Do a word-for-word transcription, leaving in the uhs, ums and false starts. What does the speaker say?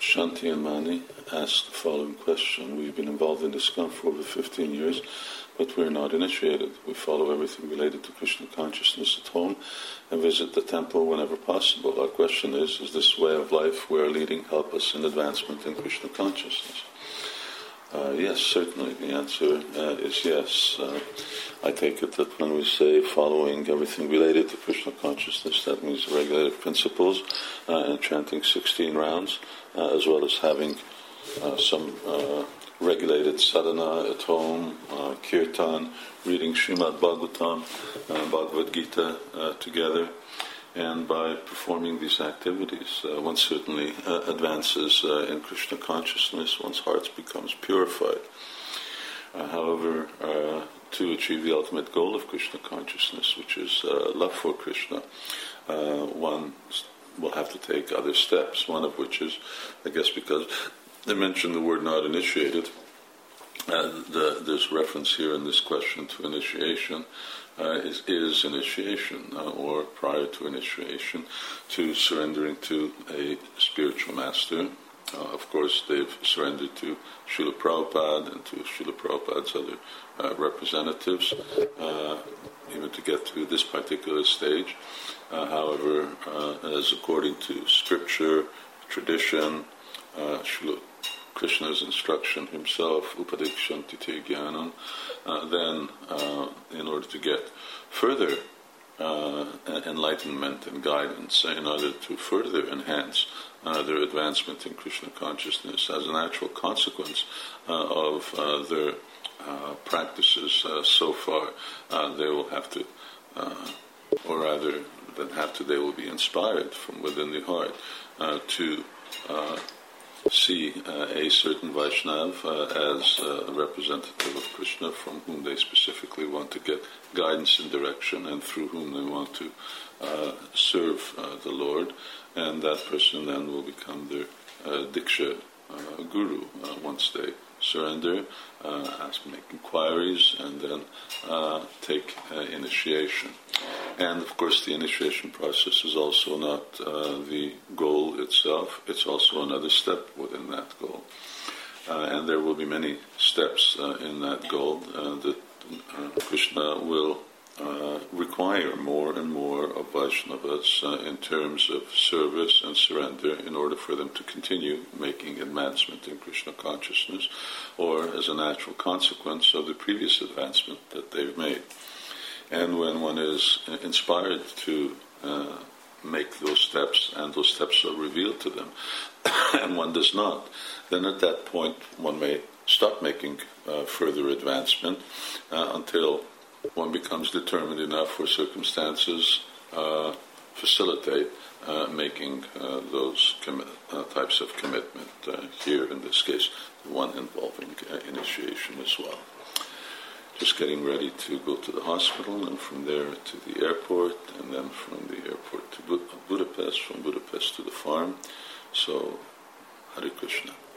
Shanti and Mani asked the following question. We've been involved in ISKCON for over fifteen years, but we're not initiated. We follow everything related to Krishna consciousness at home and visit the temple whenever possible. Our question is, is this way of life we're leading help us in advancement in Krishna consciousness? Uh, yes, certainly. The answer uh, is yes. Uh, I take it that when we say following everything related to Krishna consciousness, that means regulated principles uh, and chanting sixteen rounds, uh, as well as having uh, some uh, regulated sadhana at home, uh, kirtan, reading Srimad Bhagavatam, uh, Bhagavad Gita uh, together. And by performing these activities, uh, one certainly uh, advances uh, in Krishna consciousness, one's heart becomes purified. Uh, however, uh, to achieve the ultimate goal of Krishna consciousness, which is uh, love for Krishna, uh, one will have to take other steps, one of which is, I guess because they mentioned the word not initiated, uh, the, there's reference here in this question to initiation, Uh, is, is initiation, uh, or prior to initiation, to surrendering to a spiritual master. Uh, of course, they've surrendered to Srila Prabhupada and to Srila Prabhupada's other uh, representatives, uh, even to get to this particular stage. Uh, however, uh, as according to scripture, tradition, uh, Srila Krishna's instruction himself, Upadikshant Iti Jnanam, uh, then uh, in order to get further uh, enlightenment and guidance, in order to further enhance uh, their advancement in Krishna consciousness as a natural consequence uh, of uh, their uh, practices uh, so far, uh, they will have to, uh, or rather than have to, they will be inspired from within the heart uh, to uh, see uh, a certain Vaishnav uh, as a representative of Krishna from whom they specifically want to get guidance and direction and through whom they want to uh, serve uh, the Lord, and that person then will become their uh, Diksha uh, Guru uh, once they surrender, uh, ask, make inquiries, and then uh, take uh, initiation. And of course the initiation process is also not uh, the goal itself, it's also another step within that goal. Uh, and there will be many steps uh, in that goal uh, that uh, Krishna will uh, require more and more of Vaishnavas uh, in terms of service and surrender in order for them to continue making advancement in Krishna consciousness, or as a natural consequence of the previous advancement that they've made. And when one is inspired to uh, make those steps, and those steps are revealed to them, and one does not, then at that point one may stop making uh, further advancement uh, until one becomes determined enough, or circumstances uh, facilitate uh, making uh, those commi- uh, types of commitment. Uh, here, in this case, one involving uh, initiation as well. Just getting ready to go to the hospital, and from there to the airport, and then from the airport to Budapest, from Budapest to the farm. So, Hare Krishna.